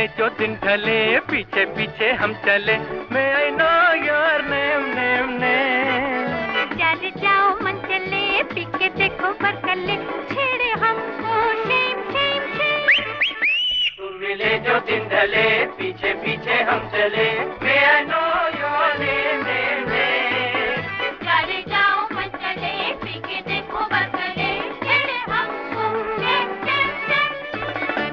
मिले जो दिन ढले, पीछे पीछे हम चले। May I know your name, name, name? चल जाओ मन चले, पी के देखो बरकले, छेड़े हमको शेम शेम शेम। तुम मिले जो दिन ढले, पीछे पीछे हम चले। May I know your name, name, name? चल जाओ मन चले, पी के देखो बरकले, छेड़े हमको शेम शेम शेम।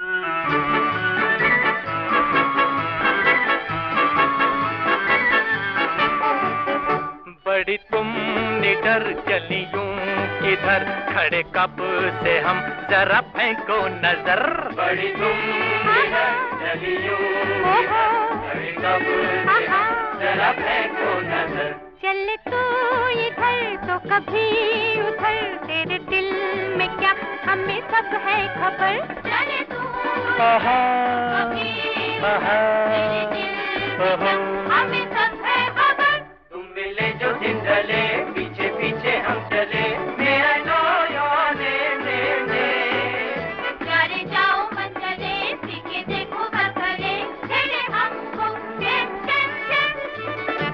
बड़ी तुम निडर चली यूं किधर, खड़े कब से हम जरा फेंको नजर। बड़ी तुम निडर चली यूं किधर, खड़े कब से हम जरा फेंको नजर। चले तू इधर तो कभी उधर, तेरे दिल में क्या हमें सब है खबर। चले तू कभी तेरे दिल में क्या हमें सब है खबर। तुम मिले जो दिन ढले, पीछे पीछे हम चले। May I know your name, name, name? चले जाओ मन चले, पी के देखो बरकले, छेड़े हमको शेम शेम शेम।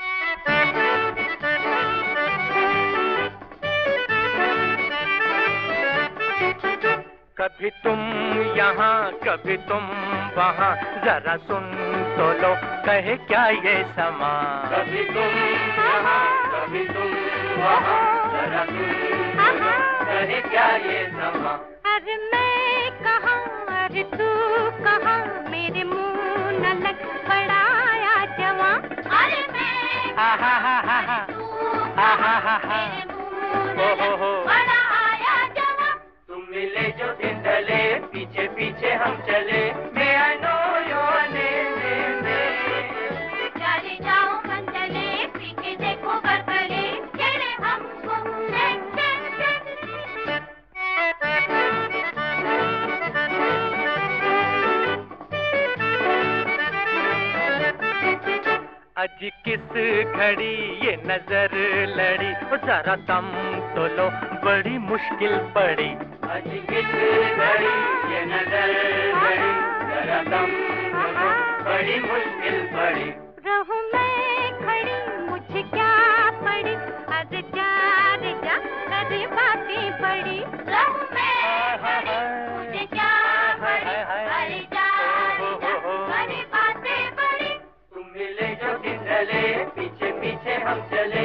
कभी तुम यहाँ कभी तुम वहाँ, जरा सुन तो लो कहे क्या ये समा। कभी तुम यहाँ कभी तुम वहाँ, जरा सुन तो लो कहे क्या ये समा। अरे मैं कहाँ अरे तू कहाँ, मेरे मुँह न लग बड़ा आया जवां। अरे मैं हा हा हा हा हा तू हा हा हा हा। मेरे मुँह न लग बड़ा आया जवां। तुम मिले जो दिन ढले, पीछे पीछे हम चले। May I know your name, name, name? चले जाओ मन चले, पी के देखो बरकले, छेड़े हमको शेम शेम शेम। आज किस घड़ी ये नजर लड़ी, ओ जरा दम तो लो बड़ी मुश्किल पड़ी। आज किस घड़ी ये नजर लड़ी, जरा दम तो लो बड़ी मुश्किल पड़ी। रहूं मैं खड़ी मुझे क्या पड़ी, अरे जा अरे बातें पड़ी। रहूं मैं खड़ी मुझे क्या पड़ी, अरे जा अरे बातें पड़ी। तुम मिले जो दिन ढले, पीछे पीछे हम चले।